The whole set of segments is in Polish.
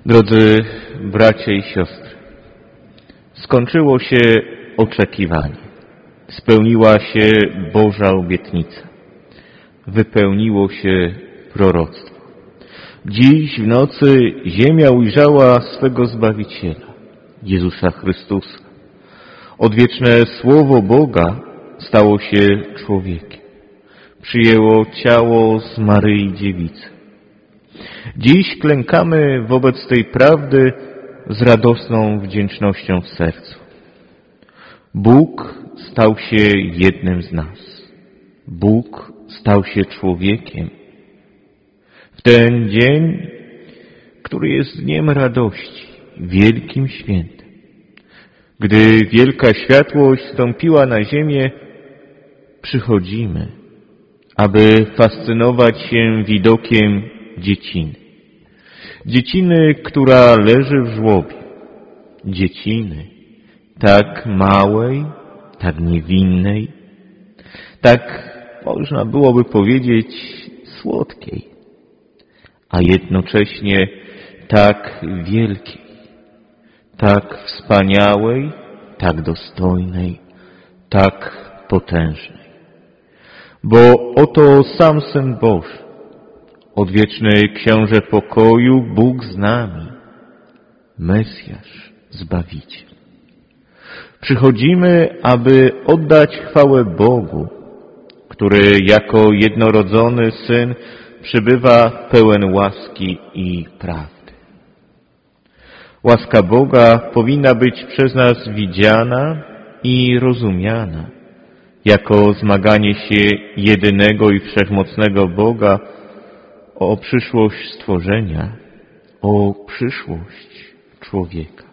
Drodzy bracia i siostry, skończyło się oczekiwanie. Spełniła się Boża obietnica. Wypełniło się proroctwo. Dziś w nocy ziemia ujrzała swego Zbawiciela, Jezusa Chrystusa. Odwieczne Słowo Boga stało się człowiekiem. Przyjęło ciało z Maryi Dziewicy. Dziś klękamy wobec tej prawdy z radosną wdzięcznością w sercu. Bóg stał się jednym z nas. Bóg stał się człowiekiem. W ten dzień, który jest dniem radości, wielkim świętem, gdy wielka światłość stąpiła na ziemię, przychodzimy, aby fascynować się widokiem dzieciny. Dzieciny, która leży w żłobie. Dzieciny tak małej, tak niewinnej, tak można byłoby powiedzieć słodkiej, a jednocześnie tak wielkiej, tak wspaniałej, tak dostojnej, tak potężnej. Bo oto sam Syn Boży, odwieczny Książę pokoju, Bóg z nami, Mesjasz, Zbawiciel. Przychodzimy, aby oddać chwałę Bogu, który jako jednorodzony Syn przybywa pełen łaski i prawdy. Łaska Boga powinna być przez nas widziana i rozumiana jako zmaganie się jedynego i wszechmocnego Boga o przyszłość stworzenia, o przyszłość człowieka.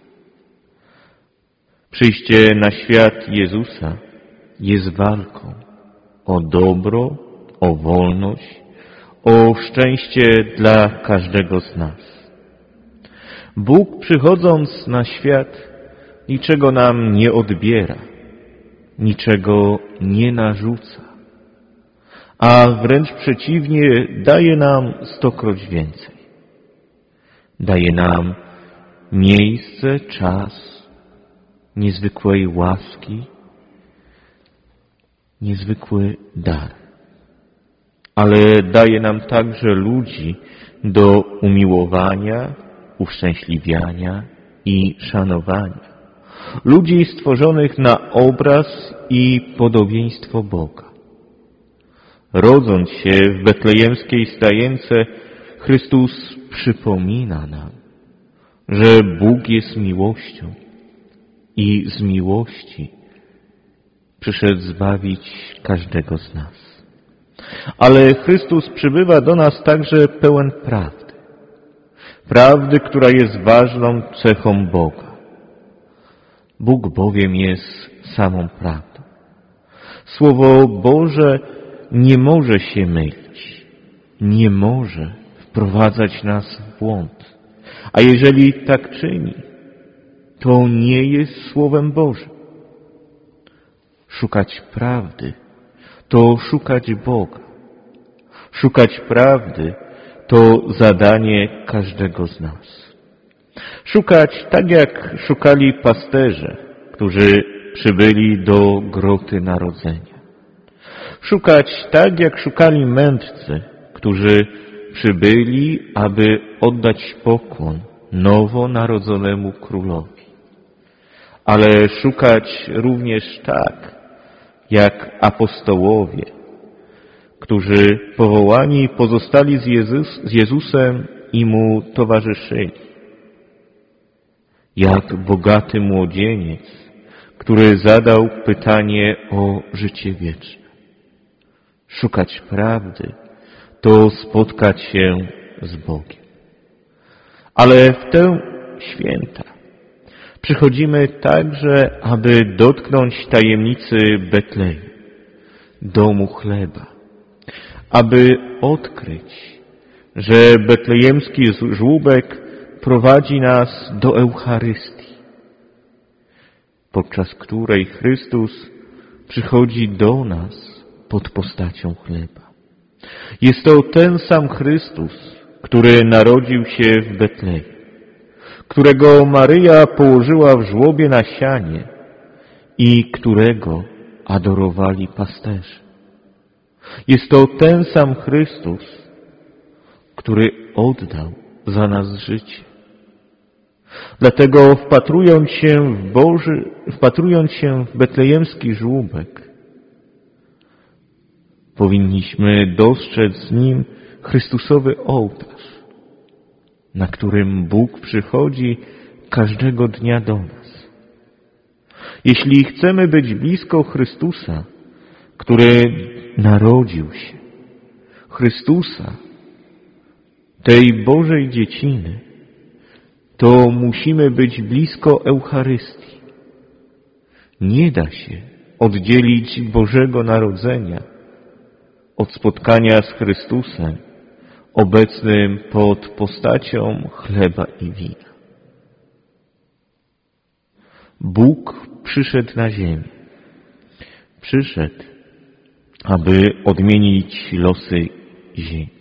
Przyjście na świat Jezusa jest walką o dobro, o wolność, o szczęście dla każdego z nas. Bóg, przychodząc na świat, niczego nam nie odbiera, niczego nie narzuca, a wręcz przeciwnie, daje nam 100-kroć więcej. Daje nam miejsce, czas, niezwykłej łaski, niezwykły dar. Ale daje nam także ludzi do umiłowania, uszczęśliwiania i szanowania. Ludzi stworzonych na obraz i podobieństwo Boga. Rodząc się w betlejemskiej stajence, Chrystus przypomina nam, że Bóg jest miłością i z miłości przyszedł zbawić każdego z nas. Ale Chrystus przybywa do nas także pełen prawdy. Prawdy, która jest ważną cechą Boga. Bóg bowiem jest samą prawdą. Słowo Boże nie może się mylić, nie może wprowadzać nas w błąd. A jeżeli tak czyni, to nie jest Słowem Bożym. Szukać prawdy to szukać Boga. Szukać prawdy to zadanie każdego z nas. Szukać tak jak szukali pasterze, którzy przybyli do groty narodzenia. Szukać tak jak szukali mędrcy, którzy przybyli, aby oddać pokłon nowonarodzonemu królowi. Ale szukać również tak, jak apostołowie, którzy powołani pozostali z Jezusem i Mu towarzyszyli. Jak bogaty młodzieniec, który zadał pytanie o życie wieczne. Szukać prawdy to spotkać się z Bogiem. Ale w tę święta przychodzimy także, aby dotknąć tajemnicy Betlejem, domu chleba, aby odkryć, że betlejemski żłóbek prowadzi nas do Eucharystii, podczas której Chrystus przychodzi do nas pod postacią chleba. Jest to ten sam Chrystus, który narodził się w Betlejem. którego Maryja położyła w żłobie na sianie i którego adorowali pasterze. Jest to ten sam Chrystus, który oddał za nas życie. Dlatego wpatrując się w betlejemski żłóbek, powinniśmy dostrzec w nim Chrystusowy ołtarz, na którym Bóg przychodzi każdego dnia do nas. Jeśli chcemy być blisko Chrystusa, który narodził się, Chrystusa, tej Bożej dzieciny, to musimy być blisko Eucharystii. Nie da się oddzielić Bożego Narodzenia od spotkania z Chrystusem, obecnym pod postacią chleba i wina. Bóg przyszedł na ziemię. Przyszedł, aby odmienić losy ziemi.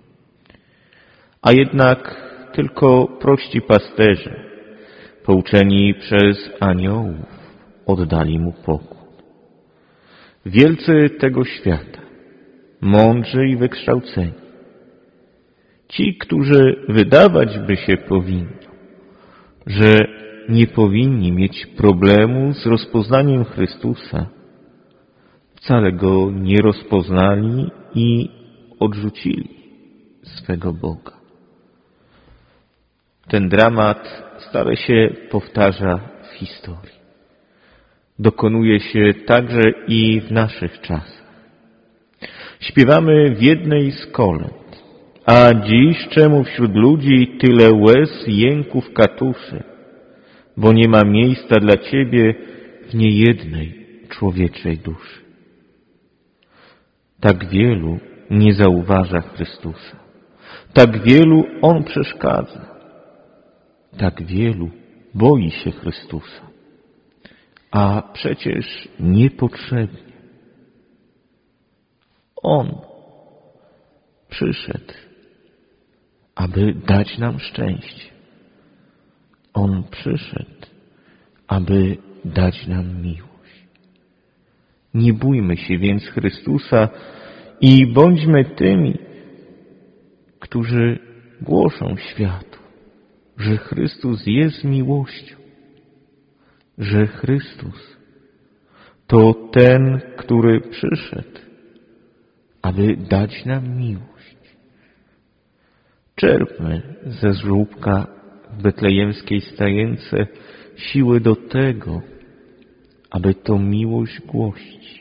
A jednak tylko prości pasterze, pouczeni przez aniołów, oddali mu pokłon. Wielcy tego świata, mądrzy i wykształceni, ci, którzy wydawać by się powinno, że nie powinni mieć problemu z rozpoznaniem Chrystusa, wcale Go nie rozpoznali i odrzucili swego Boga. Ten dramat stale się powtarza w historii. Dokonuje się także i w naszych czasach. Śpiewamy w jednej z kolęd: a dziś czemu wśród ludzi tyle łez, jęków, katuszy, bo nie ma miejsca dla Ciebie w niejednej człowieczej duszy. Tak wielu nie zauważa Chrystusa. Tak wielu On przeszkadza. Tak wielu boi się Chrystusa. A przecież niepotrzebnie. On przyszedł, aby dać nam szczęście. On przyszedł, aby dać nam miłość. Nie bójmy się więc Chrystusa i bądźmy tymi, którzy głoszą światu, że Chrystus jest miłością, że Chrystus to ten, który przyszedł, aby dać nam miłość. Czerpmy ze żłóbka w betlejemskiej stajence siły do tego, aby tą miłość głosić.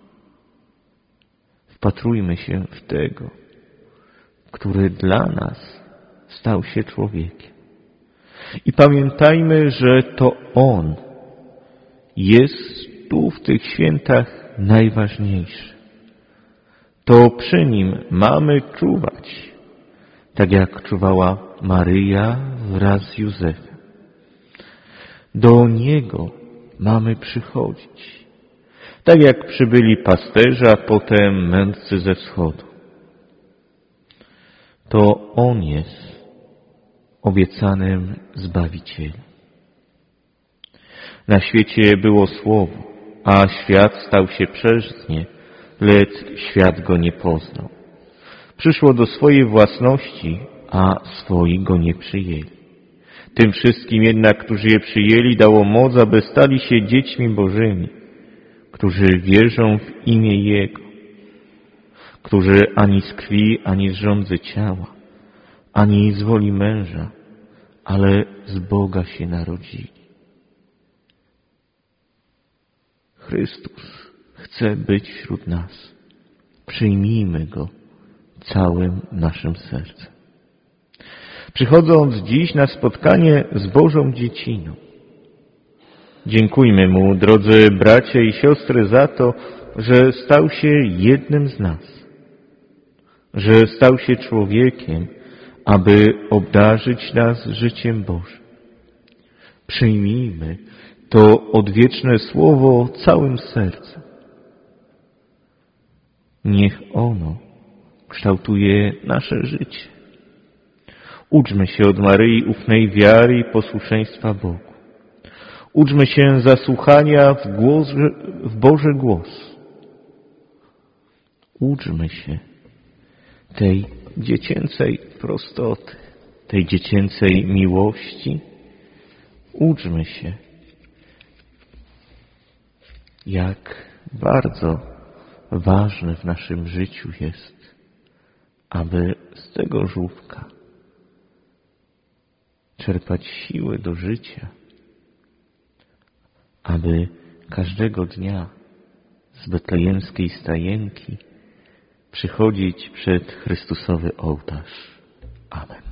Wpatrujmy się w tego, który dla nas stał się człowiekiem. I pamiętajmy, że to On jest tu w tych świętach najważniejszy. To przy Nim mamy czuwać, tak jak czuwała Maryja wraz z Józefem. Do Niego mamy przychodzić, tak jak przybyli pasterze, a potem mędrcy ze wschodu. To On jest obiecanym Zbawicielem. Na świecie było Słowo, a świat stał się przez nie, lecz świat Go nie poznał. Przyszło do swojej własności, a swoi Go nie przyjęli. Tym wszystkim jednak, którzy je przyjęli, dało moc, aby stali się dziećmi Bożymi, którzy wierzą w imię Jego, którzy ani z krwi, ani z żądzy ciała, ani z woli męża, ale z Boga się narodzili. Chrystus chce być wśród nas. Przyjmijmy Go całym naszym sercem. Przychodząc dziś na spotkanie z Bożą dzieciną, dziękujmy Mu, drodzy bracia i siostry, za to, że stał się jednym z nas, że stał się człowiekiem, aby obdarzyć nas życiem Bożym. Przyjmijmy to odwieczne Słowo całym sercem. Niech ono kształtuje nasze życie. Uczmy się od Maryi ufnej wiary i posłuszeństwa Bogu. Uczmy się zasłuchania w Boży głos. Uczmy się tej dziecięcej prostoty, tej dziecięcej miłości. Uczmy się, jak bardzo ważne w naszym życiu jest, aby z tego żłóbka czerpać siły do życia, aby każdego dnia z betlejemskiej stajenki przychodzić przed Chrystusowy ołtarz. Amen.